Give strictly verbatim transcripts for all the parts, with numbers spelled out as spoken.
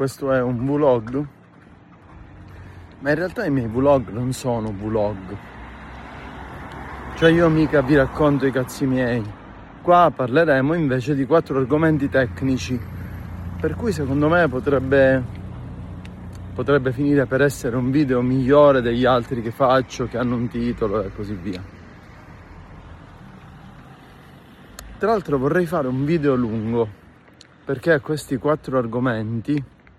questo è un vlog, ma in realtà i miei vlog non sono vlog, cioè io mica vi racconto i cazzi miei. Qua parleremo invece di quattro argomenti tecnici, per cui secondo me potrebbe, potrebbe finire per essere un video migliore degli altri che faccio, che hanno un titolo e così via. Tra l'altro vorrei fare un video lungo, perché a questi quattro argomenti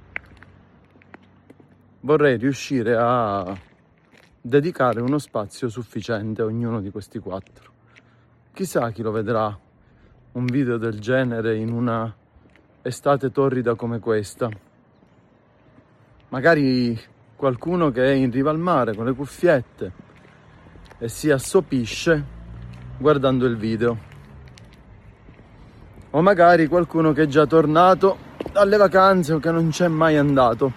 vorrei riuscire a dedicare uno spazio sufficiente a ognuno di questi quattro. Chissà chi lo vedrà un video del genere in una estate torrida come questa. Magari qualcuno che è in riva al mare con le cuffiette e si assopisce guardando il video. O magari qualcuno che è già tornato dalle vacanze o che non c'è mai andato.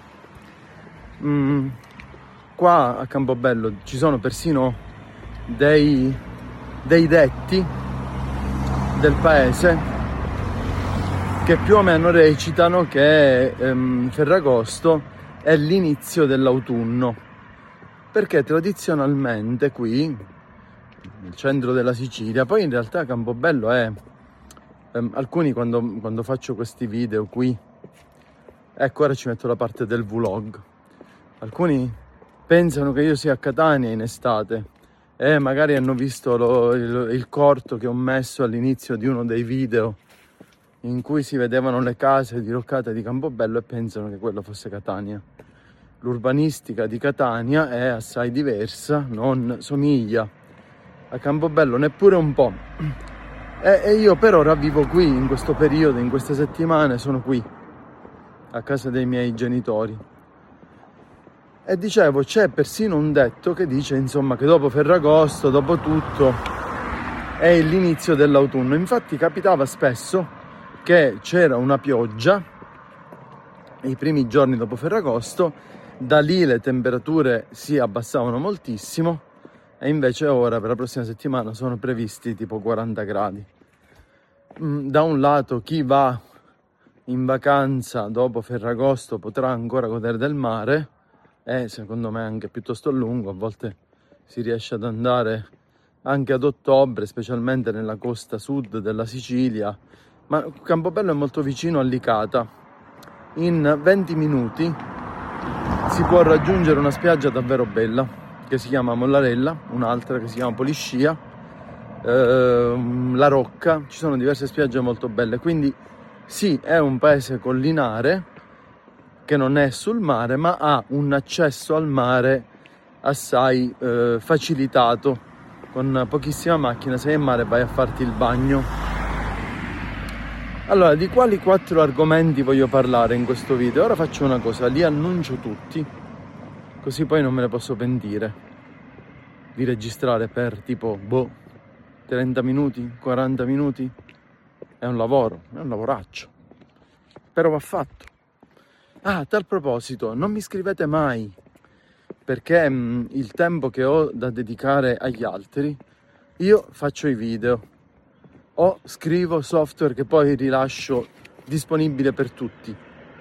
Mm, qua a Campobello ci sono persino dei, dei detti del paese che più o meno recitano che ehm, Ferragosto è l'inizio dell'autunno, perché tradizionalmente qui nel centro della Sicilia, poi in realtà Campobello è ehm, alcuni quando, quando faccio questi video qui, ecco ora ci metto la parte del vlog, alcuni pensano che io sia a Catania in estate e magari hanno visto lo, il, il corto che ho messo all'inizio di uno dei video in cui si vedevano le case diroccate di Campobello e pensano che quello fosse Catania. L'urbanistica di Catania è assai diversa, non somiglia a Campobello neppure un po'. E, e io per ora vivo qui, in questo periodo, in queste settimane sono qui, a casa dei miei genitori. E dicevo, c'è persino un detto che dice, insomma, che dopo Ferragosto, dopo tutto, è l'inizio dell'autunno. Infatti capitava spesso che c'era una pioggia i primi giorni dopo Ferragosto, da lì le temperature si abbassavano moltissimo e invece ora per la prossima settimana sono previsti tipo quaranta gradi. Da un lato chi va in vacanza dopo Ferragosto potrà ancora godere del mare, e secondo me anche piuttosto a lungo, a volte si riesce ad andare anche ad ottobre, specialmente nella costa sud della Sicilia, ma Campobello è molto vicino a Licata. In venti minuti si può raggiungere una spiaggia davvero bella che si chiama Mollarella, un'altra che si chiama Poliscia, ehm, La Rocca, ci sono diverse spiagge molto belle, quindi sì, è un paese collinare che non è sul mare, ma ha un accesso al mare assai eh, facilitato, con pochissima macchina sei in mare e vai a farti il bagno. Allora, di quali quattro argomenti voglio parlare in questo video? Ora faccio una cosa, li annuncio tutti, così poi non me ne posso pentire di registrare per tipo, boh, trenta minuti, quaranta minuti. È un lavoro, è un lavoraccio, però va fatto. Ah, a tal proposito, non mi scrivete mai, perché mh, il tempo che ho da dedicare agli altri, io faccio i video o scrivo software che poi rilascio disponibile per tutti.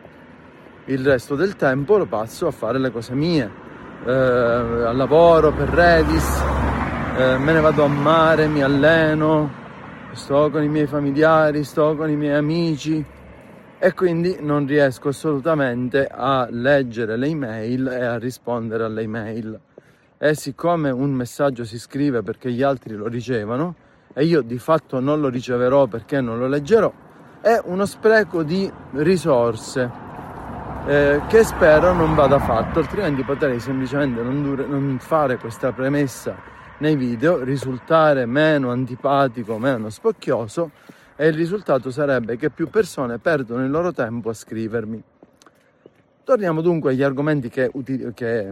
Il resto del tempo lo passo a fare le cose mie, eh, al lavoro, per Redis, eh, me ne vado a mare, mi alleno, sto con i miei familiari, sto con i miei amici, e quindi non riesco assolutamente a leggere le email e a rispondere alle email. E siccome un messaggio si scrive perché gli altri lo ricevono e io di fatto non lo riceverò perché non lo leggerò, è uno spreco di risorse eh, che spero non vada fatto, altrimenti potrei semplicemente non, dure, non fare questa premessa nei video, risultare meno antipatico, meno spocchioso, e il risultato sarebbe che più persone perdono il loro tempo a scrivermi. Torniamo dunque agli argomenti che, che,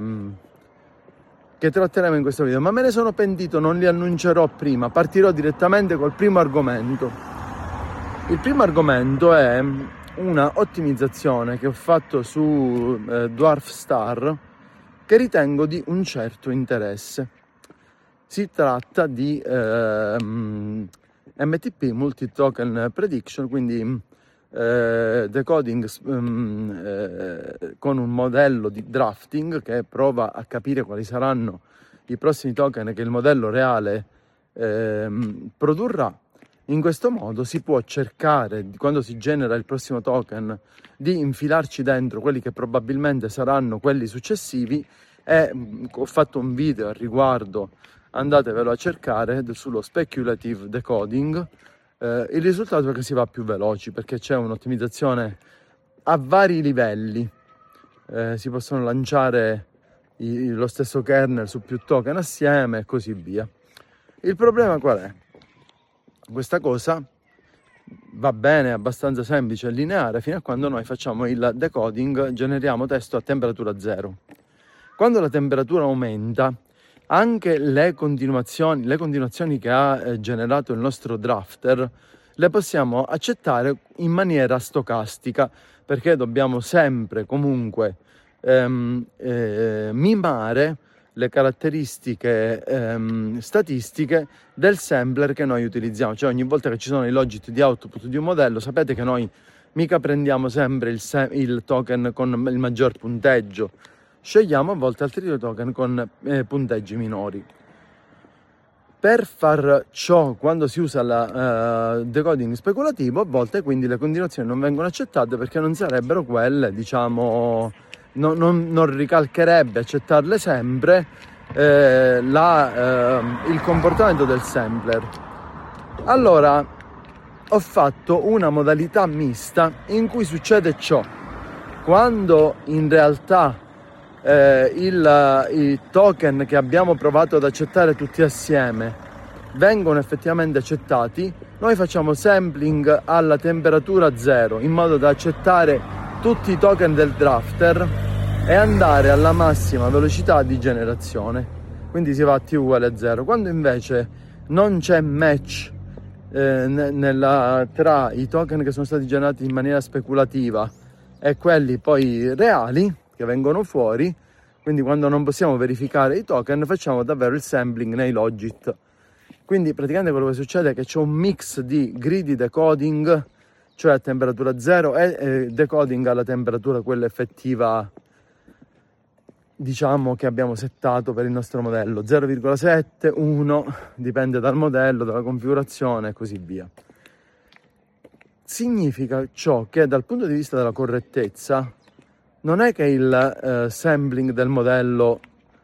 che tratteremo in questo video, ma me ne sono pentito, non li annuncerò prima, partirò direttamente col primo argomento. Il primo argomento è una ottimizzazione che ho fatto su eh, Dwarfstar, che ritengo di un certo interesse. Si tratta di eh, M T P, Multi Token Prediction, quindi eh, decoding um, eh, con un modello di drafting che prova a capire quali saranno i prossimi token che il modello reale eh, produrrà. In questo modo si può cercare, quando si genera il prossimo token, di infilarci dentro quelli che probabilmente saranno quelli successivi, e mh, ho fatto un video al riguardo, andatevelo a cercare, sullo speculative decoding. Eh, il risultato è che si va più veloci perché c'è un'ottimizzazione a vari livelli, eh, si possono lanciare i, lo stesso kernel su più token assieme e così via. Il problema qual è? Questa cosa va bene, è abbastanza semplice e lineare fino a quando noi facciamo il decoding, generiamo testo a temperatura zero. Quando la temperatura aumenta, anche le continuazioni, le continuazioni che ha eh, generato il nostro drafter le possiamo accettare in maniera stocastica, perché dobbiamo sempre comunque ehm, eh, mimare le caratteristiche ehm, statistiche del sampler che noi utilizziamo. Cioè ogni volta che ci sono i logit di output di un modello, sapete che noi mica prendiamo sempre il, il token con il maggior punteggio, scegliamo a volte altri token con eh, punteggi minori. Per far ciò, quando si usa il uh, decoding speculativo, a volte quindi le continuazioni non vengono accettate perché non sarebbero quelle, diciamo, no, non, non ricalcherebbe accettarle sempre eh, la, eh, il comportamento del sampler. Allora ho fatto una modalità mista in cui succede ciò: quando in realtà eh, il, i token che abbiamo provato ad accettare tutti assieme vengono effettivamente accettati, noi facciamo sampling alla temperatura zero in modo da accettare tutti i token del drafter e andare alla massima velocità di generazione, quindi si va a t uguale a zero. Quando invece non c'è match eh, nella, tra i token che sono stati generati in maniera speculativa e quelli poi reali che vengono fuori, quindi quando non possiamo verificare i token, facciamo davvero il sampling nei logit. Quindi praticamente quello che succede è che c'è un mix di greedy decoding, cioè a temperatura zero, e eh, decoding alla temperatura quella effettiva, diciamo, che abbiamo settato per il nostro modello, zero virgola sette, uno, dipende dal modello, dalla configurazione e così via. Significa ciò che dal punto di vista della correttezza non è che il eh, sampling del modello,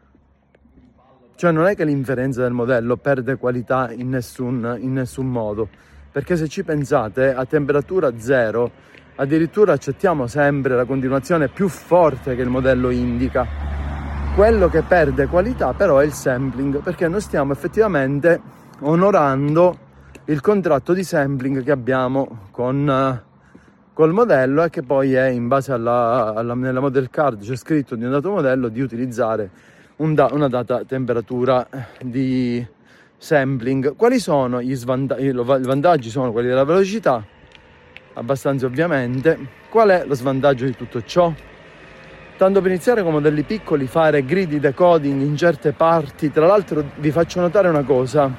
cioè non è che l'inferenza del modello perde qualità in nessun, in nessun modo, perché se ci pensate, a temperatura zero addirittura accettiamo sempre la continuazione più forte che il modello indica. Quello che perde qualità però è il sampling, perché non stiamo effettivamente onorando il contratto di sampling che abbiamo con col modello, e che poi è in base alla, alla nella model card c'è scritto di un dato modello di utilizzare un da, una data temperatura di sampling. Quali sono gli svantaggi? I vantaggi sono quelli della velocità, abbastanza ovviamente. Qual è lo svantaggio di tutto ciò? Tanto per iniziare, con modelli piccoli fare greedy decoding in certe parti. Tra l'altro vi faccio notare una cosa: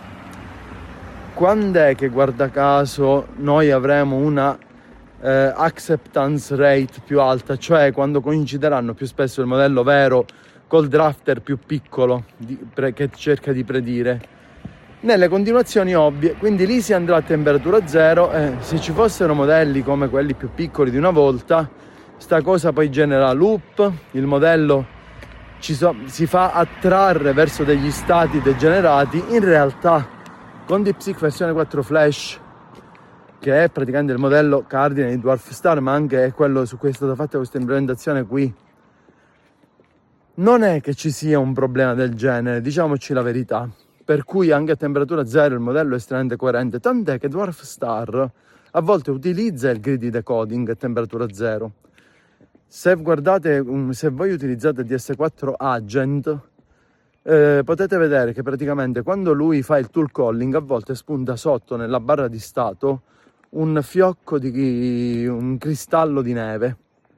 quando è che, guarda caso, noi avremo una eh, acceptance rate più alta, cioè quando coincideranno più spesso il modello vero col drafter più piccolo di, pre, che cerca di predire? Nelle continuazioni ovvie, quindi lì si andrà a temperatura zero, e se ci fossero modelli come quelli più piccoli di una volta, sta cosa poi genera loop, il modello ci so, si fa attrarre verso degli stati degenerati. In realtà con DeepSeek versione quattro Flash, che è praticamente il modello cardine di Dwarf Star, ma anche è quello su cui è stata fatta questa implementazione qui, non è che ci sia un problema del genere, diciamoci la verità. Per cui anche a temperatura zero il modello è estremamente coerente, tant'è che Dwarf Star a volte utilizza il greedy decoding a temperatura zero. Se guardate, se voi utilizzate D S quattro Agent, eh, potete vedere che praticamente quando lui fa il tool calling, a volte spunta sotto nella barra di stato un fiocco di un cristallo di neve.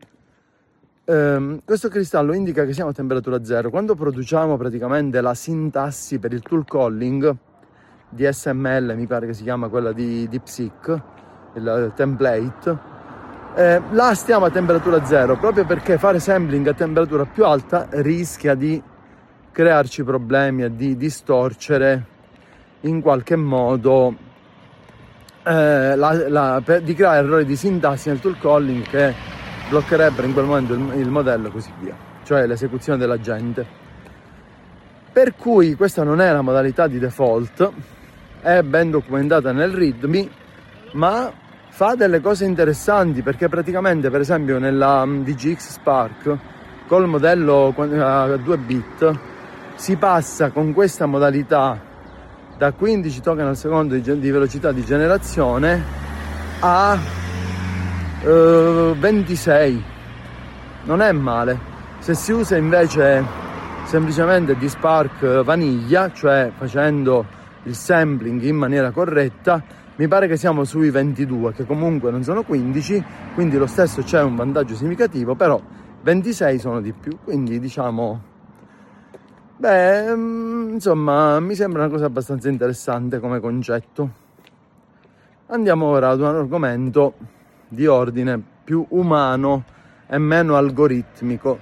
Um, questo cristallo indica che siamo a temperatura zero. Quando produciamo praticamente la sintassi per il tool calling di S M L, mi pare che si chiama quella di DeepSeek, il template, Eh, là stiamo a temperatura zero, proprio perché fare sampling a temperatura più alta rischia di crearci problemi e di distorcere in qualche modo, eh, la, la, per, di creare errori di sintassi nel tool calling che bloccherebbero in quel momento il, il modello e così via, cioè l'esecuzione dell'agente. Per cui questa non è la modalità di default, è ben documentata nel readme, ma fa delle cose interessanti, perché praticamente, per esempio, nella D G X Spark col modello a due bit si passa con questa modalità da quindici token al secondo di, di velocità di generazione a uh, ventisei. Non è male. Se si usa invece semplicemente di Spark vaniglia, cioè facendo il sampling in maniera corretta, mi pare che siamo sui ventidue, che comunque non sono quindici, quindi lo stesso c'è un vantaggio significativo, però ventisei sono di più, quindi diciamo, beh, insomma, mi sembra una cosa abbastanza interessante come concetto. Andiamo ora ad un argomento di ordine più umano e meno algoritmico.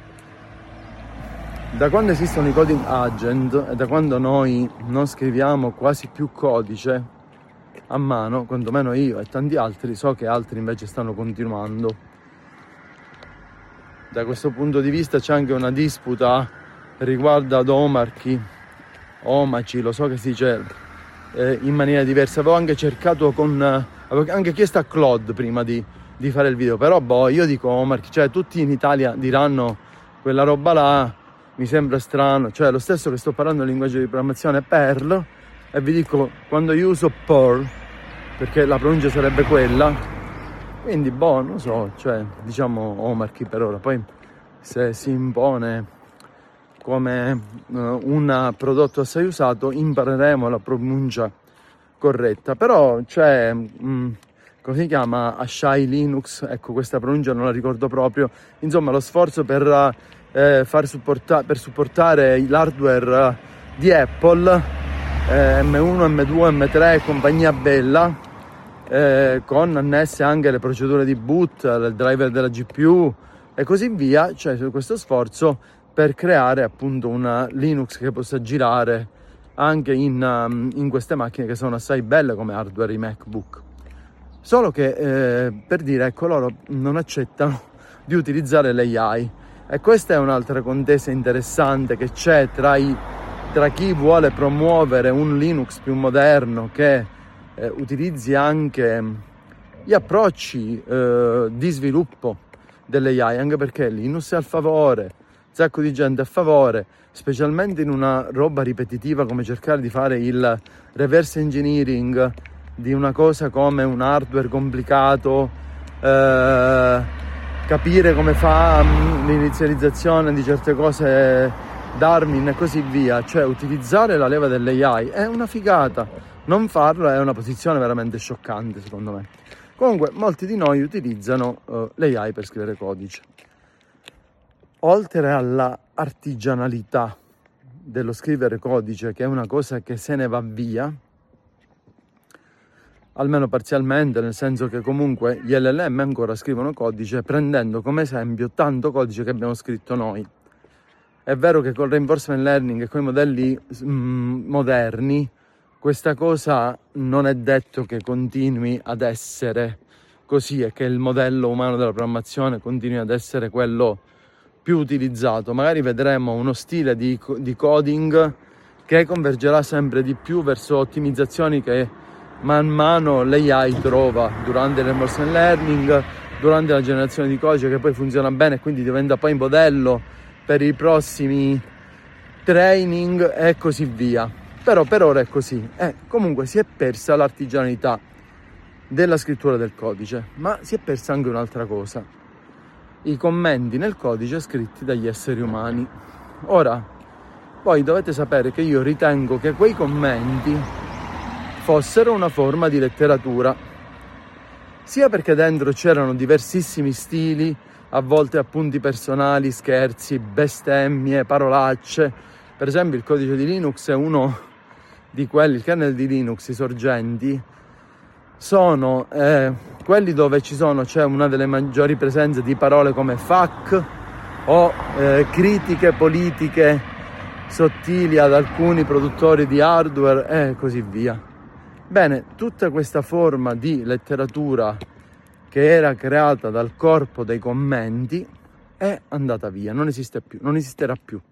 Da quando esistono i coding agent e da quando noi non scriviamo quasi più codice a mano, quantomeno io e tanti altri, so che altri invece stanno continuando. Da questo punto di vista c'è anche una disputa riguardo ad omarchi, omaci, lo so che si dice eh, in maniera diversa. Avevo anche cercato con, avevo anche chiesto a Claude prima di, di fare il video, però boh, io dico omarchi, cioè tutti in Italia diranno quella roba là, mi sembra strano, cioè lo stesso che sto parlando il linguaggio di programmazione Perl, e vi dico quando io uso Perl, perché la pronuncia sarebbe quella, quindi boh, non so, cioè diciamo omarchi per ora, poi se si impone come uh, un prodotto assai usato impareremo la pronuncia corretta, però c'è, mh, come si chiama, Ashai Linux, ecco questa pronuncia non la ricordo proprio, insomma lo sforzo per, eh, far supporta- per supportare l'hardware di Apple, eh, M uno, M due, M tre e compagnia bella, Eh, con annesse anche le procedure di boot, il driver della G P U e così via, cioè questo sforzo per creare appunto una Linux che possa girare anche in, um, in queste macchine che sono assai belle come hardware, i MacBook. Solo che eh, per dire, ecco, loro non accettano di utilizzare l'A I, e questa è un'altra contesa interessante che c'è tra, i, tra chi vuole promuovere un Linux più moderno che Eh, utilizzi anche gli approcci eh, di sviluppo delle A I, anche perché Linux è a favore, un sacco di gente a favore, specialmente in una roba ripetitiva come cercare di fare il reverse engineering di una cosa come un hardware complicato, eh, capire come fa mh, l'inizializzazione di certe cose, Darmin e così via, cioè utilizzare la leva dell'A I è una figata. Non farlo è una posizione veramente scioccante, secondo me. Comunque, molti di noi utilizzano uh, l'A I per scrivere codice. Oltre alla artigianalità dello scrivere codice, che è una cosa che se ne va via, almeno parzialmente, nel senso che comunque gli L L M ancora scrivono codice prendendo come esempio tanto codice che abbiamo scritto noi. È vero che col reinforcement learning e con i modelli mm, moderni questa cosa non è detto che continui ad essere così e che il modello umano della programmazione continui ad essere quello più utilizzato. Magari vedremo uno stile di, di coding che convergerà sempre di più verso ottimizzazioni che man mano l'A I trova durante il reinforcement learning, durante la generazione di codice, che poi funziona bene e quindi diventa poi modello per i prossimi training e così via. Però per ora è così. Eh, comunque si è persa l'artigianalità della scrittura del codice, ma si è persa anche un'altra cosa: i commenti nel codice scritti dagli esseri umani. Ora, voi dovete sapere che io ritengo che quei commenti fossero una forma di letteratura, sia perché dentro c'erano diversissimi stili, a volte appunti personali, scherzi, bestemmie, parolacce. Per esempio il codice di Linux è uno di quelli, il kernel di Linux, i sorgenti, sono eh, quelli dove ci sono, c'è una delle maggiori presenze di parole come fuck o eh, critiche politiche sottili ad alcuni produttori di hardware e così via. Bene, tutta questa forma di letteratura che era creata dal corpo dei commenti è andata via, non esiste più, non esisterà più.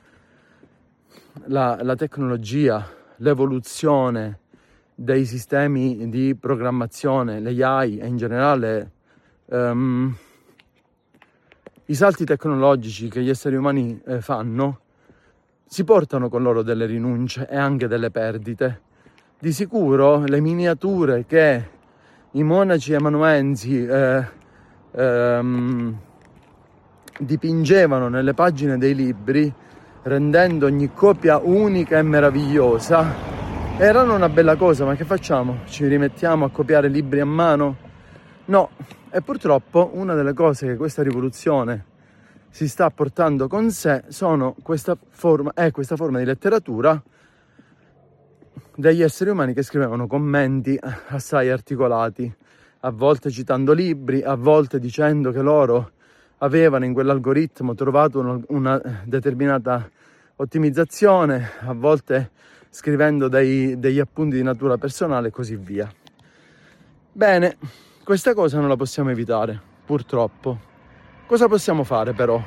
La, la tecnologia, l'evoluzione dei sistemi di programmazione, l'A I e in generale um, i salti tecnologici che gli esseri umani eh, fanno si portano con loro delle rinunce e anche delle perdite. Di sicuro le miniature che i monaci amanuensi eh, ehm, dipingevano nelle pagine dei libri, rendendo ogni copia unica e meravigliosa, erano una bella cosa. Ma che facciamo? Ci rimettiamo a copiare libri a mano? No. E purtroppo una delle cose che questa rivoluzione si sta portando con sé sono questa forma, è questa forma di letteratura degli esseri umani che scrivevano commenti assai articolati, a volte citando libri, a volte dicendo che loro avevano in quell'algoritmo trovato una, una determinata ottimizzazione, a volte scrivendo dei, degli appunti di natura personale e così via. Bene, questa cosa non la possiamo evitare, purtroppo. Cosa possiamo fare però?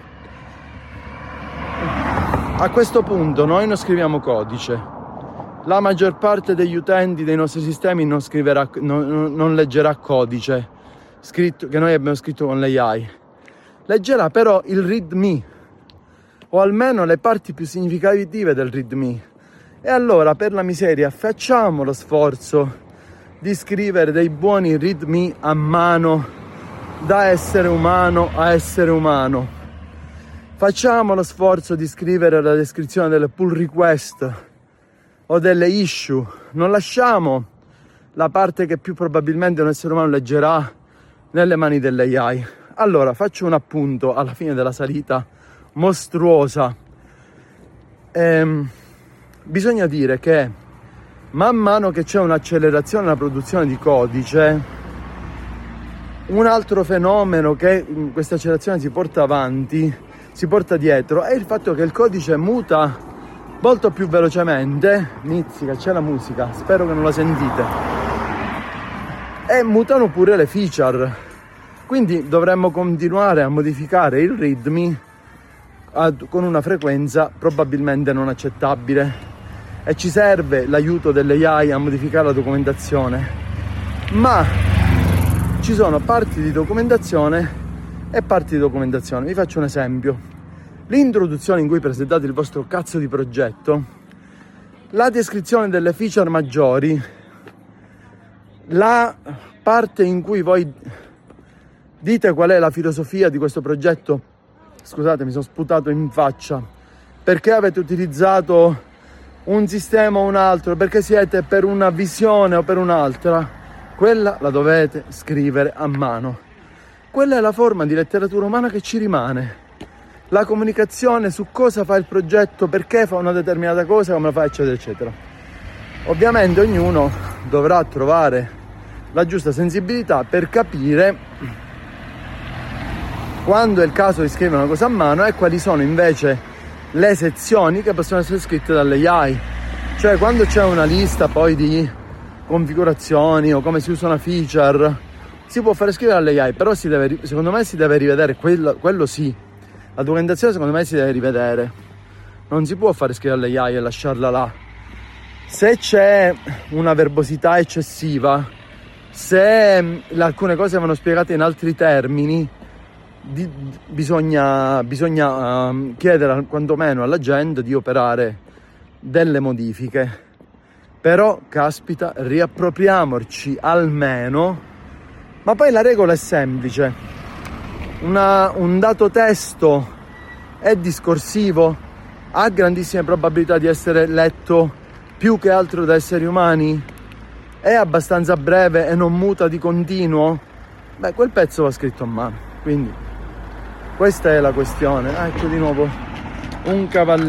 A questo punto noi non scriviamo codice. La maggior parte degli utenti dei nostri sistemi non scriverà, non, non leggerà codice scritto, che noi abbiamo scritto con l'A I. Leggerà però il readme, o almeno le parti più significative del readme. E allora, per la miseria, facciamo lo sforzo di scrivere dei buoni readme a mano, da essere umano a essere umano. Facciamo lo sforzo di scrivere la descrizione delle pull request o delle issue. Non lasciamo la parte che più probabilmente un essere umano leggerà nelle mani dell'A I. Allora, faccio un appunto alla fine della salita mostruosa. Ehm, bisogna dire che man mano che c'è un'accelerazione nella produzione di codice, un altro fenomeno che questa accelerazione si porta avanti, si porta dietro, è il fatto che il codice muta molto più velocemente. Mizzica, c'è la musica, spero che non la sentite. E mutano pure le feature. Quindi dovremmo continuare a modificare il readme ad, con una frequenza probabilmente non accettabile. E ci serve l'aiuto delle A I a modificare la documentazione. Ma ci sono parti di documentazione e parti di documentazione. Vi faccio un esempio. L'introduzione in cui presentate il vostro cazzo di progetto, la descrizione delle feature maggiori, la parte in cui voi dite qual è la filosofia di questo progetto. Scusate, mi sono sputato in faccia. Perché avete utilizzato un sistema o un altro? Perché siete per una visione o per un'altra? Quella la dovete scrivere a mano. Quella è la forma di letteratura umana che ci rimane. La comunicazione su cosa fa il progetto, perché fa una determinata cosa, come la fa, eccetera, eccetera. Ovviamente ognuno dovrà trovare la giusta sensibilità per capire quando è il caso di scrivere una cosa a mano e quali sono invece le sezioni che possono essere scritte dalle A I. Cioè, quando c'è una lista poi di configurazioni o come si usa una feature, si può fare scrivere alle A I, però si deve, secondo me si deve rivedere quello, quello sì. La documentazione secondo me si deve rivedere, non si può fare scrivere alle A I e lasciarla là. Se c'è una verbosità eccessiva, se alcune cose vanno spiegate in altri termini, di, bisogna, bisogna um, chiedere quantomeno alla gente di operare delle modifiche. Però, caspita, riappropriamoci almeno. Ma poi la regola è semplice. Una, un dato testo è discorsivo, ha grandissime probabilità di essere letto più che altro da esseri umani, è abbastanza breve e non muta di continuo, beh, quel pezzo va scritto a mano. Quindi questa è la questione. Ah, ecco di nuovo un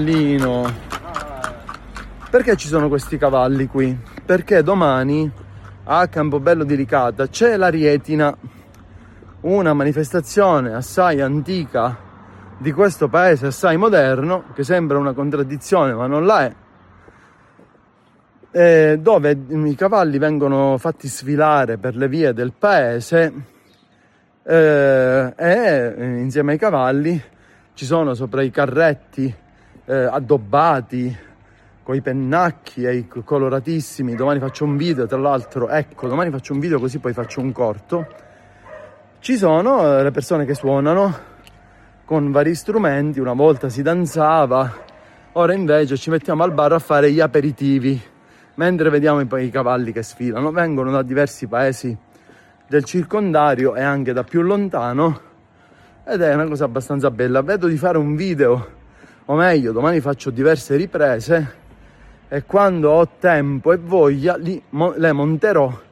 cavallino. Perché ci sono questi cavalli qui? Perché domani a Campobello di Licata c'è l'Arietina, una manifestazione assai antica di questo paese, assai moderno, che sembra una contraddizione ma non la è, eh, dove i cavalli vengono fatti sfilare per le vie del paese eh, e insieme ai cavalli ci sono sopra i carretti eh, addobbati con i pennacchi e i coloratissimi. Domani faccio un video, tra l'altro, ecco, domani faccio un video così poi faccio un corto. Ci sono eh, le persone che suonano con vari strumenti, una volta si danzava, ora invece ci mettiamo al bar a fare gli aperitivi, mentre vediamo poi i cavalli che sfilano. Vengono da diversi paesi del circondario e anche da più lontano, ed è una cosa abbastanza bella. Vedo di fare un video, o meglio, domani faccio diverse riprese, e quando ho tempo e voglia li, mo, le monterò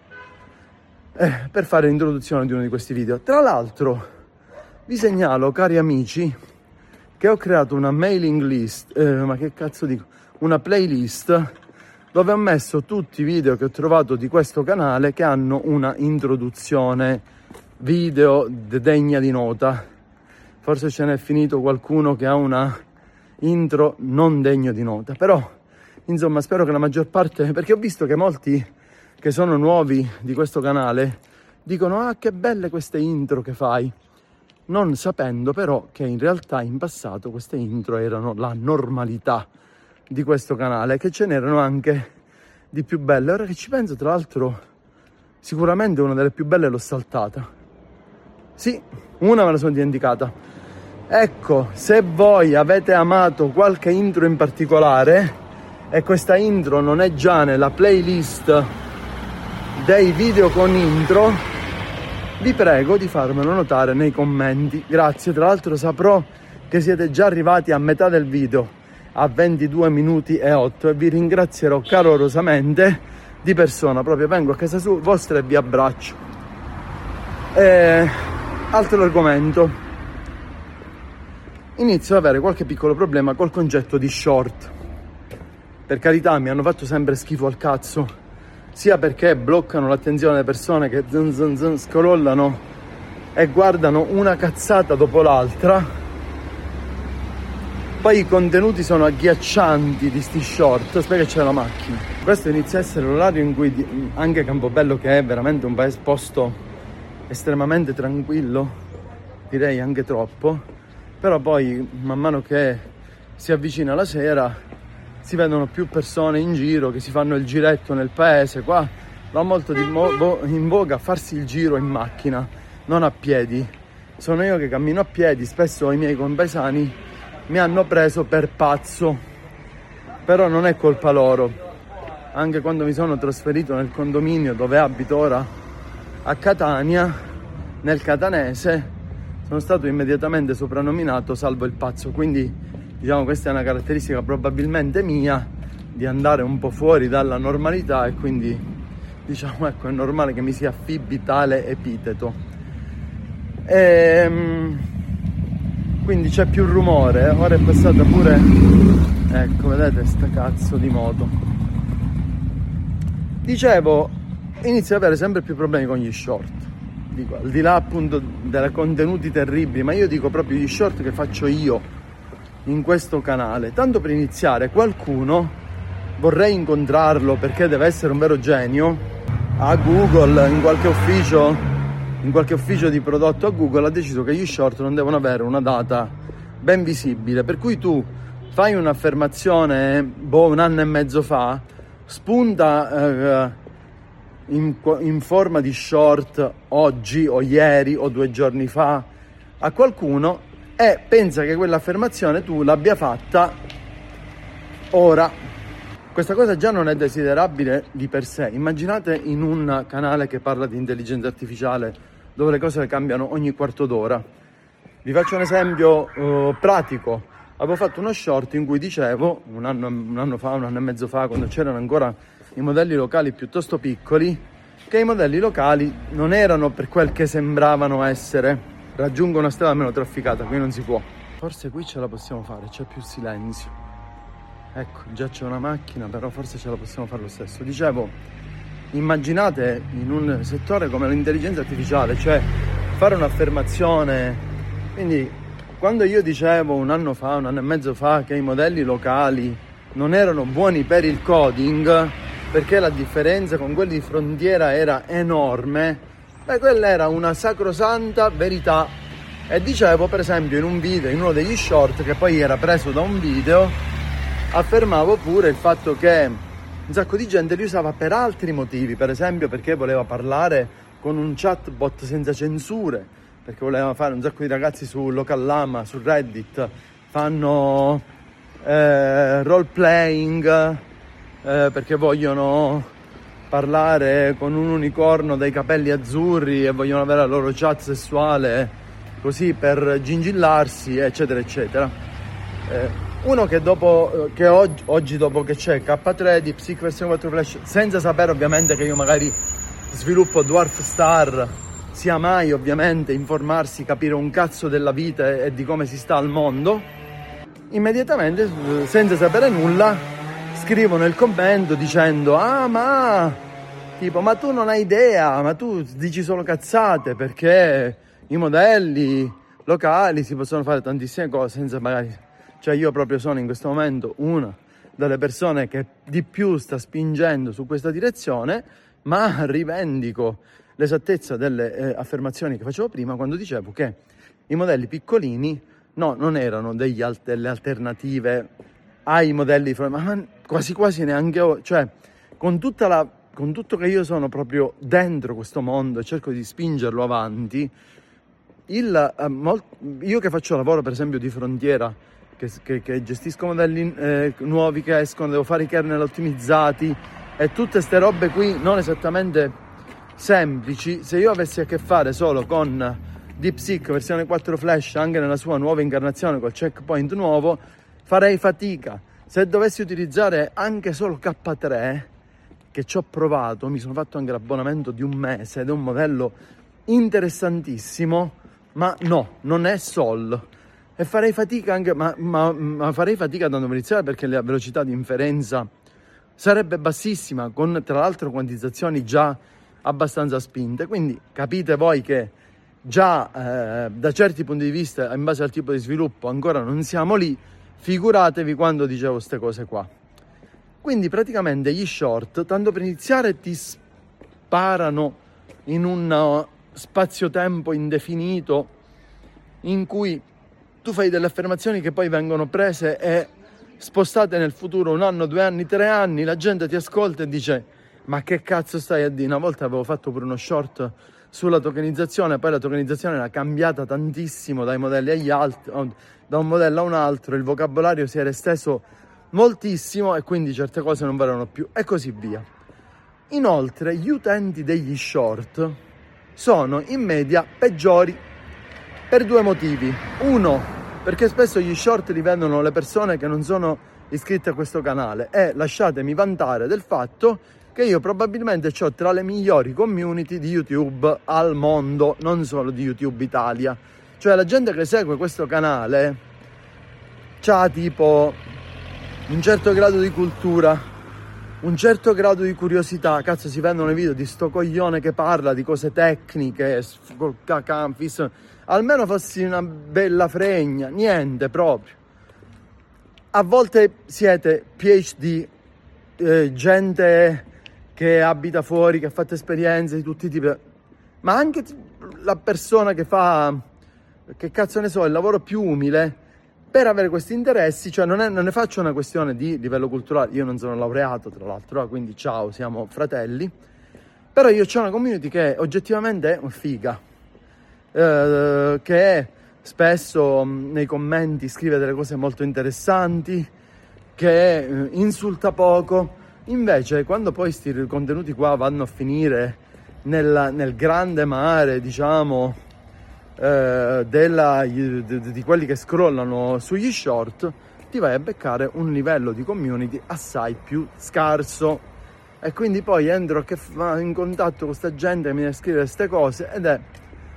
eh, per fare l'introduzione di uno di questi video. Tra l'altro vi segnalo, cari amici, che ho creato una mailing list, eh, ma che cazzo dico, una playlist dove ho messo tutti i video che ho trovato di questo canale che hanno una introduzione video degna di nota. Forse ce n'è finito qualcuno che ha una intro non degno di nota, però insomma spero che la maggior parte, perché ho visto che molti che sono nuovi di questo canale dicono ah che belle queste intro che fai, non sapendo però che in realtà in passato queste intro erano la normalità di questo canale, che ce n'erano anche di più belle. Ora che ci penso, tra l'altro sicuramente una delle più belle l'ho saltata, sì, una me la sono dimenticata. Ecco, se voi avete amato qualche intro in particolare e questa intro non è già nella playlist dei video con intro, vi prego di farmelo notare nei commenti. Grazie. Tra l'altro saprò che siete già arrivati a metà del video, a ventidue minuti e otto, e vi ringrazierò calorosamente di persona, proprio vengo a casa sua vostra e vi abbraccio. E, altro argomento, inizio ad avere qualche piccolo problema col concetto di short. Per carità, mi hanno fatto sempre schifo al cazzo, sia perché bloccano l'attenzione delle persone che zun zun zun scrollano e guardano una cazzata dopo l'altra. Poi i contenuti sono agghiaccianti di sti short. Aspetta che c'è la macchina. Questo inizia a essere l'orario in cui anche Campobello, che è veramente un paese posto estremamente tranquillo, direi anche troppo, però poi man mano che si avvicina la sera si vedono più persone in giro che si fanno il giretto nel paese. Qua va molto di mo- in voga farsi il giro in macchina, non a piedi. Sono io che cammino a piedi, spesso i miei compaesani mi hanno preso per pazzo, però non è colpa loro. Anche quando mi sono trasferito nel condominio dove abito ora a Catania, nel catanese, sono stato immediatamente soprannominato Salvo il Pazzo, quindi diciamo questa è una caratteristica probabilmente mia, di andare un po' fuori dalla normalità, e quindi diciamo ecco è normale che mi si affibbi tale epiteto. Ehm, quindi c'è più rumore, ora è passata pure, ecco vedete sta cazzo di moto. Dicevo, inizio ad avere sempre più problemi con gli short, dico, al di là appunto dei contenuti terribili, ma io dico proprio gli short che faccio io in questo canale. Tanto per iniziare, qualcuno, vorrei incontrarlo perché deve essere un vero genio, a Google, in qualche ufficio in qualche ufficio di prodotto a Google, ha deciso che gli short non devono avere una data ben visibile, per cui tu fai un'affermazione boh, un anno e mezzo fa, spunta eh, in, in forma di short oggi o ieri o due giorni fa a qualcuno e pensa che quell'affermazione tu l'abbia fatta ora. Questa cosa già non è desiderabile di per sé. Immaginate in un canale che parla di intelligenza artificiale, dove le cose cambiano ogni quarto d'ora. Vi faccio un esempio uh, pratico. Avevo fatto uno short in cui dicevo, un anno, un anno fa, un anno e mezzo fa, quando c'erano ancora i modelli locali piuttosto piccoli, che i modelli locali non erano per quel che sembravano essere. Raggiungo una strada meno trafficata, qui non si può. Forse qui ce la possiamo fare, c'è più silenzio. Ecco, già c'è una macchina, però forse ce la possiamo fare lo stesso. Dicevo, immaginate in un settore come l'intelligenza artificiale, cioè fare un'affermazione. Quindi quando io dicevo un anno fa, un anno e mezzo fa, che i modelli locali non erano buoni per il coding perché la differenza con quelli di frontiera era enorme, beh, quella era una sacrosanta verità. E dicevo, per esempio, in un video, in uno degli short che poi era preso da un video, affermavo pure il fatto che un sacco di gente li usava per altri motivi, per esempio perché voleva parlare con un chatbot senza censure, perché voleva fare un sacco di ragazzi su Local Llama, su Reddit, fanno eh, role playing eh, perché vogliono parlare con un unicorno dai capelli azzurri e vogliono avere la loro chat sessuale così per gingillarsi, eccetera eccetera. Eh, uno che dopo che oggi, oggi dopo che c'è K tre di Psych versione quattro Flash, senza sapere ovviamente che io magari sviluppo Dwarf Star, sia mai ovviamente informarsi, capire un cazzo della vita e di come si sta al mondo, immediatamente senza sapere nulla scrivo nel commento dicendo ah ma tipo ma tu non hai idea, ma tu dici solo cazzate, perché i modelli locali si possono fare tantissime cose senza magari, cioè io proprio sono in questo momento una delle persone che di più sta spingendo su questa direzione, ma rivendico l'esattezza delle eh, affermazioni che facevo prima quando dicevo che i modelli piccolini no, non erano degli al- delle alternative ai modelli, ma quasi quasi neanche, cioè con tutta la con tutto che io sono proprio dentro questo mondo e cerco di spingerlo avanti, il, eh, molt, io che faccio lavoro per esempio di frontiera, che, che, che gestisco modelli eh, nuovi che escono, devo fare i kernel ottimizzati e tutte ste robe qui non esattamente semplici, se io avessi a che fare solo con DeepSeek versione quattro Flash anche nella sua nuova incarnazione col checkpoint nuovo, farei fatica. Se dovessi utilizzare anche solo K tre, che ci ho provato, mi sono fatto anche l'abbonamento di un mese ed è un modello interessantissimo, ma no, non è Sol. E farei fatica anche, ma, ma, ma farei fatica da dove iniziare, perché la velocità di inferenza sarebbe bassissima, con tra l'altro quantizzazioni già abbastanza spinte. Quindi capite voi che già eh, da certi punti di vista, in base al tipo di sviluppo, ancora non siamo lì, figuratevi quando dicevo queste cose qua. Quindi praticamente gli short, tanto per iniziare, ti sparano in un spazio-tempo indefinito in cui tu fai delle affermazioni che poi vengono prese e spostate nel futuro, un anno, due anni, tre anni, la gente ti ascolta e dice ma che cazzo stai a dire? Una volta avevo fatto pure uno short sulla tokenizzazione, poi la tokenizzazione era cambiata tantissimo dai modelli agli altri, da un modello a un altro, il vocabolario si era esteso moltissimo e quindi certe cose non valevano più e così via. Inoltre gli utenti degli short sono in media peggiori per due motivi. Uno, perché spesso gli short li vedono le persone che non sono iscritte a questo canale, e lasciatemi vantare del fatto che io probabilmente ho tra le migliori community di YouTube al mondo, non solo di YouTube Italia. Cioè la gente che segue questo canale c'ha tipo un certo grado di cultura, un certo grado di curiosità. Cazzo, si vedono i video di sto coglione che parla di cose tecniche, col cacampis, almeno fossi una bella fregna, niente proprio. A volte siete P H D, eh, gente che abita fuori, che ha fatto esperienze di tutti i tipi, ma anche la persona che fa, che cazzo ne so, il lavoro più umile, per avere questi interessi, cioè non, è, non ne faccio una questione di livello culturale, io non sono laureato tra l'altro, quindi ciao, siamo fratelli, però io ho una community che oggettivamente è figa, eh, che spesso nei commenti scrive delle cose molto interessanti, che eh, insulta poco. Invece quando poi questi contenuti qua vanno a finire nel, nel grande mare, diciamo, eh, della, di, di quelli che scrollano sugli short, ti vai a beccare un livello di community assai più scarso, e quindi poi entro che fa in contatto con questa gente che mi deve scrivere queste cose ed è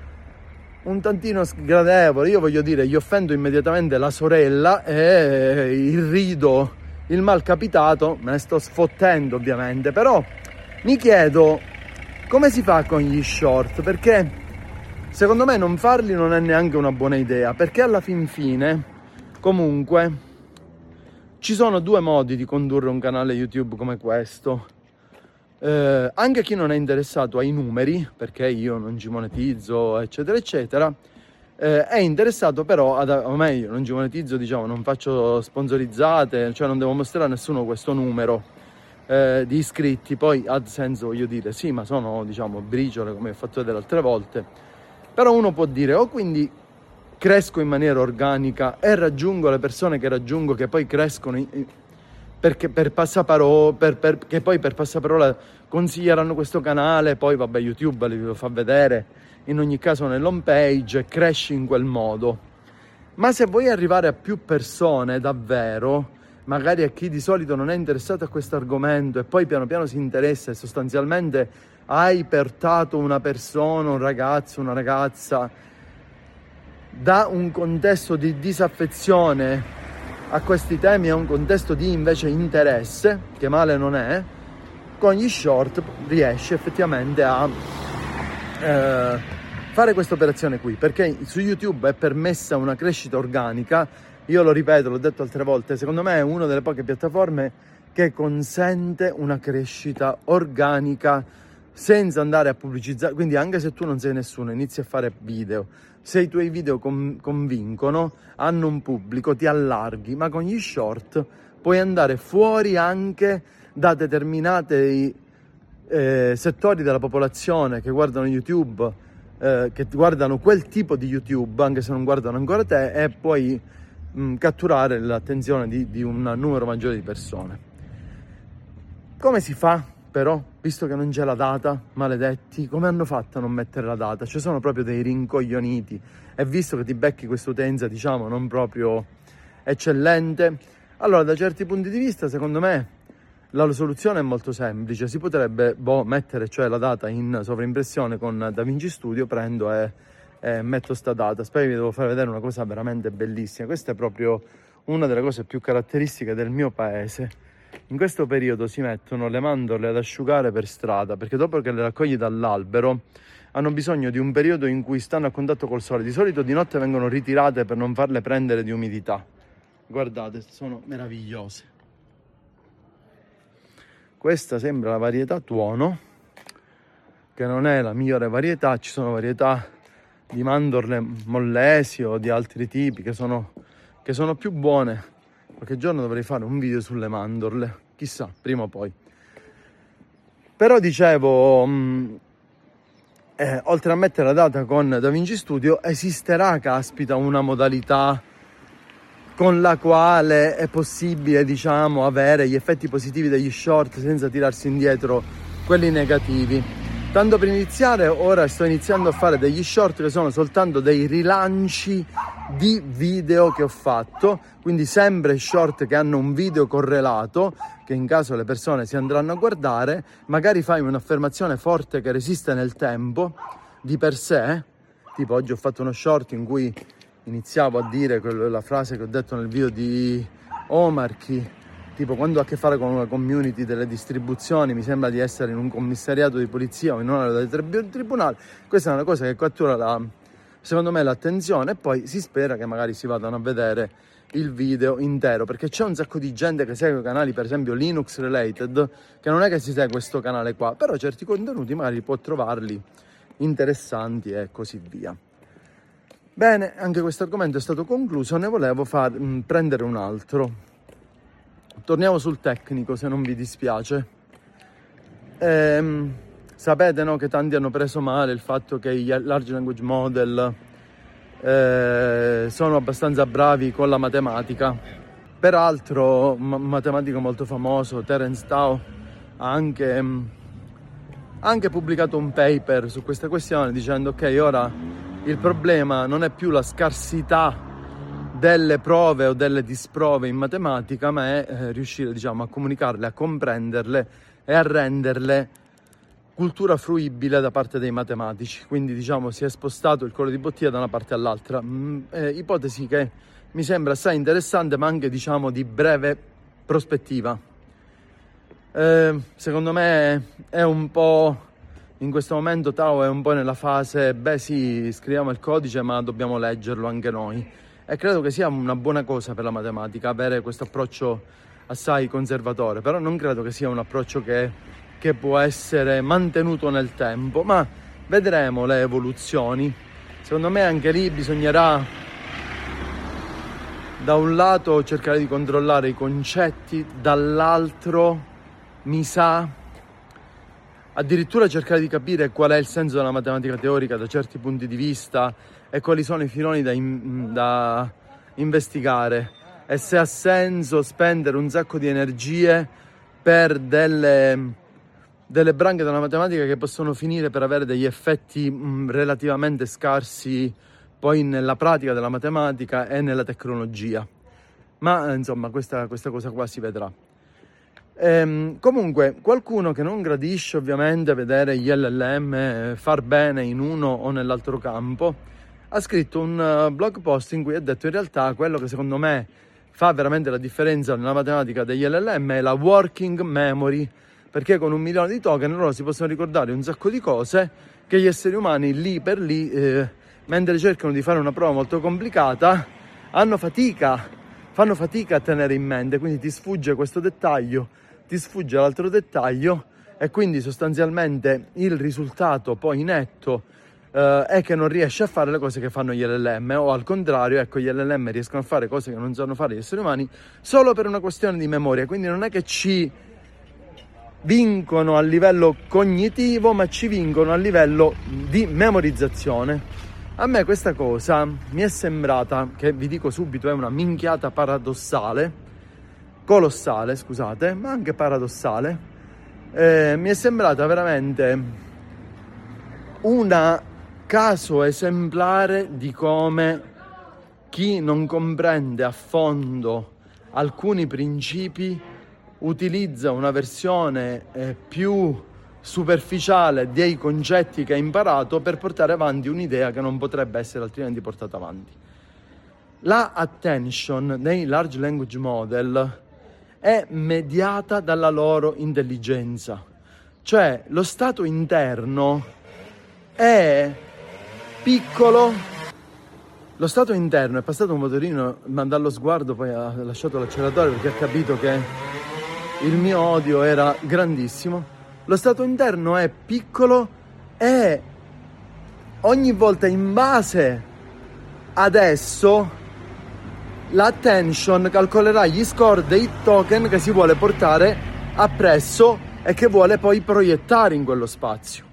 un tantino sgradevole. Io voglio dire, gli offendo immediatamente la sorella e irrido il mal capitato, me ne sto sfottendo ovviamente, però Mi chiedo come si fa con gli short, perché secondo me non farli non è neanche una buona idea, perché alla fin fine comunque ci sono due modi di condurre un canale YouTube come questo. Eh, anche chi non è interessato ai numeri, perché io non ci monetizzo eccetera eccetera, eh, è interessato però, ad, o meglio, non ci monetizzo, diciamo, non faccio sponsorizzate, cioè non devo mostrare a nessuno questo numero eh, di iscritti. Poi AdSense, voglio dire, sì, ma sono, diciamo, briciole, come ho fatto vedere altre volte. Però uno può dire, o oh, quindi cresco in maniera organica e raggiungo le persone che raggiungo, che poi crescono in, perché per passaparola, per, per, che poi per passaparola consiglieranno questo canale, poi vabbè YouTube li lo fa vedere in ogni caso nell'home page e cresci in quel modo. Ma se vuoi arrivare a più persone davvero, magari a chi di solito non è interessato a questo argomento e poi piano piano si interessa e sostanzialmente hai portato una persona, un ragazzo, una ragazza da un contesto di disaffezione a questi temi a un contesto di invece interesse, che male non è, con gli short riesci effettivamente a eh, fare questa operazione qui, perché su YouTube è permessa una crescita organica. Io lo ripeto, l'ho detto altre volte, secondo me è una delle poche piattaforme che consente una crescita organica senza andare a pubblicizzare. Quindi anche se tu non sei nessuno, inizi a fare video, se i tuoi video com- convincono, hanno un pubblico, ti allarghi, ma con gli short puoi andare fuori anche da determinati eh, settori della popolazione che guardano YouTube, eh, che guardano quel tipo di YouTube, anche se non guardano ancora te, e puoi mh, catturare l'attenzione di, di un numero maggiore di persone. Come si fa? Però, visto che non c'è la data, maledetti, come hanno fatto a non mettere la data? Ci sono proprio dei rincoglioniti, e visto che ti becchi questa utenza, diciamo, non proprio eccellente, allora da certi punti di vista, secondo me, la soluzione è molto semplice. Si potrebbe boh, mettere cioè la data in sovraimpressione con DaVinci Studio, prendo e, e metto sta data. Spero vi devo far vedere una cosa veramente bellissima. Questa è proprio una delle cose più caratteristiche del mio paese. In questo periodo si mettono le mandorle ad asciugare per strada, perché dopo che le raccogli dall'albero hanno bisogno di un periodo in cui stanno a contatto col sole. Di solito di notte vengono ritirate per non farle prendere di umidità. Guardate, sono meravigliose. Questa sembra la varietà Tuono, che non è la migliore varietà. Ci sono varietà di mandorle mollesi o di altri tipi che sono, che sono più buone. Qualche giorno dovrei fare un video sulle mandorle, chissà, prima o poi. Però dicevo, mh, eh, oltre a mettere la data con DaVinci Studio, esisterà, caspita, una modalità con la quale è possibile, diciamo, avere gli effetti positivi degli short senza tirarsi indietro quelli negativi. Tanto per iniziare, ora sto iniziando a fare degli short che sono soltanto dei rilanci di video che ho fatto, quindi sempre short che hanno un video correlato, che in caso le persone si andranno a guardare, magari fai un'affermazione forte che resiste nel tempo di per sé. Tipo oggi ho fatto uno short in cui iniziavo a dire quello, la frase che ho detto nel video di Omarchi, tipo quando ho a che fare con una community delle distribuzioni mi sembra di essere in un commissariato di polizia o in un'area del tri- tribunale. Questa è una cosa che cattura la, secondo me l'attenzione, e poi si spera che magari si vadano a vedere il video intero, perché c'è un sacco di gente che segue canali, per esempio Linux related, che non è che si segue questo canale qua, però certi contenuti magari può trovarli interessanti e così via. Bene, anche questo argomento è stato concluso, ne volevo far, mh, prendere un altro. Torniamo sul tecnico, se non vi dispiace. Ehm, sapete, no, che tanti hanno preso male il fatto che i large language model eh, sono abbastanza bravi con la matematica. Peraltro un matematico molto famoso, Terence Tao, ha anche, mh, ha anche pubblicato un paper su questa questione dicendo ok, ora il problema non è più la scarsità delle prove o delle disprove in matematica, ma è eh, riuscire, diciamo, a comunicarle, a comprenderle e a renderle cultura fruibile da parte dei matematici. Quindi, diciamo, si è spostato il collo di bottiglia da una parte all'altra. Mm, eh, ipotesi che mi sembra assai interessante, ma anche, diciamo, di breve prospettiva. Eh, secondo me è un po', in questo momento Tao è un po' nella fase, beh sì, scriviamo il codice ma dobbiamo leggerlo anche noi, e credo che sia una buona cosa per la matematica avere questo approccio assai conservatore, però non credo che sia un approccio che, che può essere mantenuto nel tempo, ma vedremo le evoluzioni. Secondo me anche lì bisognerà da un lato cercare di controllare i concetti, dall'altro mi sa addirittura cercare di capire qual è il senso della matematica teorica da certi punti di vista e quali sono i filoni da, in, da investigare, e se ha senso spendere un sacco di energie per delle, delle branche della matematica che possono finire per avere degli effetti mh, relativamente scarsi poi nella pratica della matematica e nella tecnologia. Ma insomma questa, questa cosa qua si vedrà. Ehm, comunque qualcuno che non gradisce ovviamente vedere gli L L M far bene in uno o nell'altro campo ha scritto un uh, blog post in cui ha detto in realtà quello che secondo me fa veramente la differenza nella matematica degli L L M è la working memory, perché con un milione di token loro si possono ricordare un sacco di cose che gli esseri umani lì per lì eh, mentre cercano di fare una prova molto complicata hanno fatica fanno fatica a tenere in mente, quindi ti sfugge questo dettaglio, ti sfugge l'altro dettaglio, e quindi sostanzialmente il risultato poi netto eh, è che non riesci a fare le cose che fanno gli L L M, o al contrario, ecco, gli L L M riescono a fare cose che non sanno fare gli esseri umani solo per una questione di memoria, quindi non è che ci vincono a livello cognitivo, ma ci vincono a livello di memorizzazione. A me questa cosa mi è sembrata, che vi dico subito è una minchiata paradossale, colossale scusate, ma anche paradossale, eh, mi è sembrata veramente un caso esemplare di come chi non comprende a fondo alcuni principi utilizza una versione eh, più superficiale dei concetti che ha imparato per portare avanti un'idea che non potrebbe essere altrimenti portata avanti. La attention nei large language model è mediata dalla loro intelligenza, cioè lo stato interno è piccolo, lo stato interno è passato un motorino, ma dallo sguardo poi ha lasciato l'acceleratore perché ha capito che il mio odio era grandissimo. Lo stato interno è piccolo e ogni volta in base ad esso l'attention calcolerà gli score dei token che si vuole portare appresso e che vuole poi proiettare in quello spazio.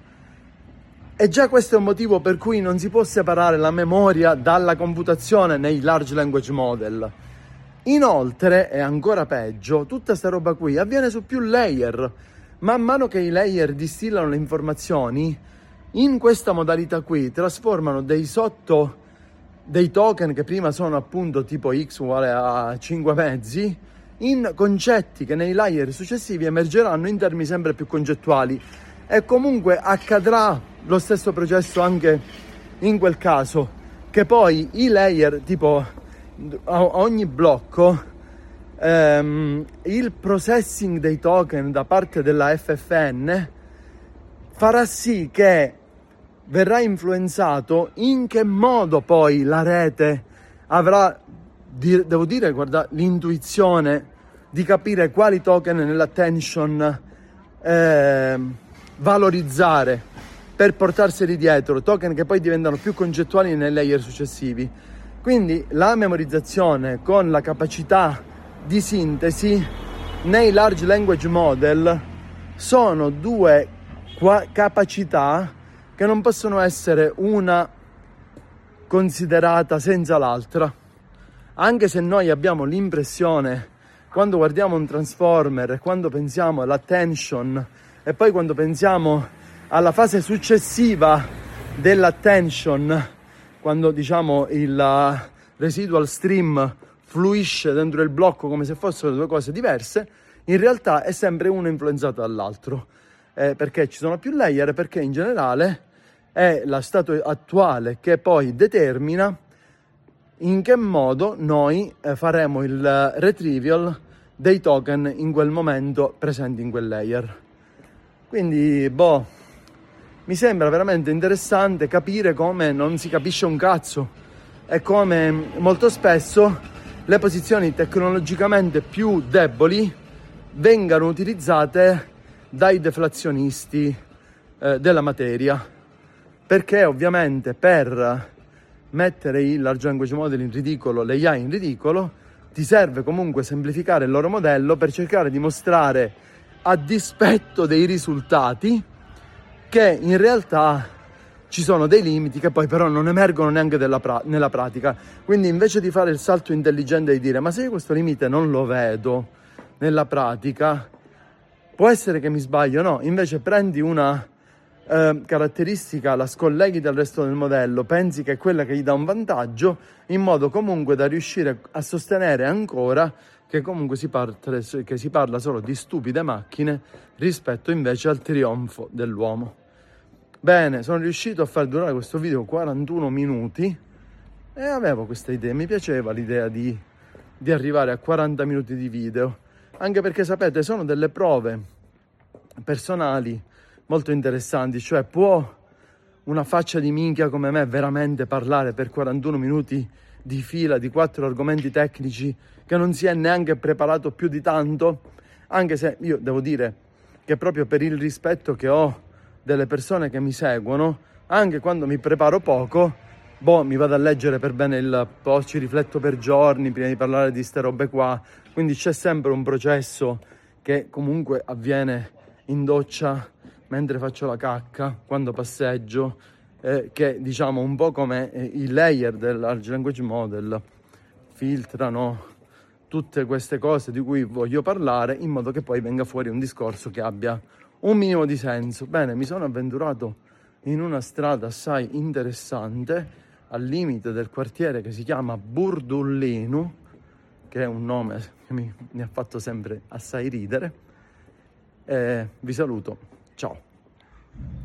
E già questo è un motivo per cui non si può separare la memoria dalla computazione nei large language model. Inoltre, è ancora peggio, tutta sta roba qui avviene su più layer. Man mano che i layer distillano le informazioni, in questa modalità qui trasformano dei sotto, dei token che prima sono appunto tipo x uguale a cinque mezzi, in concetti che nei layer successivi emergeranno in termini sempre più concettuali. E comunque accadrà lo stesso processo anche in quel caso, che poi i layer, tipo a ogni blocco, Um, il processing dei token da parte della F F N farà sì che verrà influenzato in che modo poi la rete avrà, devo dire, guarda, l'intuizione di capire quali token nell'attention eh, valorizzare per portarseli dietro, token che poi diventano più concettuali nei layer successivi. Quindi la memorizzazione con la capacità di sintesi nei large language model sono due qua- capacità che non possono essere una considerata senza l'altra, anche se noi abbiamo l'impressione, quando guardiamo un transformer e quando pensiamo all'attention e poi quando pensiamo alla fase successiva dell'attention, quando diciamo il residual stream fluisce dentro il blocco come se fossero due cose diverse, in realtà è sempre uno influenzato dall'altro, eh, perché ci sono più layer, perché in generale è lo stato attuale che poi determina in che modo noi eh, faremo il retrieval dei token in quel momento presenti in quel layer. Quindi, boh, mi sembra veramente interessante capire come non si capisce un cazzo e come molto spesso le posizioni tecnologicamente più deboli vengano utilizzate dai deflazionisti eh, della materia, perché ovviamente per mettere il large language model in ridicolo, l'A I in ridicolo, ti serve comunque semplificare il loro modello per cercare di mostrare, a dispetto dei risultati, che in realtà ci sono dei limiti che poi però non emergono neanche della pra- nella pratica. Quindi invece di fare il salto intelligente di dire ma se io questo limite non lo vedo nella pratica, può essere che mi sbaglio, no, invece prendi una eh, caratteristica, la scolleghi dal resto del modello, pensi che è quella che gli dà un vantaggio, in modo comunque da riuscire a sostenere ancora che comunque si, parte, che si parla solo di stupide macchine rispetto invece al trionfo dell'uomo. Bene, sono riuscito a far durare questo video quarantuno minuti e avevo questa idea, mi piaceva l'idea di, di arrivare a quaranta minuti di video, anche perché sapete sono delle prove personali molto interessanti, cioè può una faccia di minchia come me veramente parlare per quarantuno minuti di fila di quattro argomenti tecnici che non si è neanche preparato più di tanto, anche se io devo dire che proprio per il rispetto che ho delle persone che mi seguono, anche quando mi preparo poco, boh, mi vado a leggere per bene il post, ci rifletto per giorni prima di parlare di ste robe qua, quindi c'è sempre un processo che comunque avviene in doccia, mentre faccio la cacca, quando passeggio, eh, che diciamo un po' come eh, i layer del large language model filtrano tutte queste cose di cui voglio parlare, in modo che poi venga fuori un discorso che abbia un minimo di senso. Bene, mi sono avventurato in una strada assai interessante, al limite del quartiere che si chiama Burdullinu, che è un nome che mi, mi ha fatto sempre assai ridere. E vi saluto, ciao.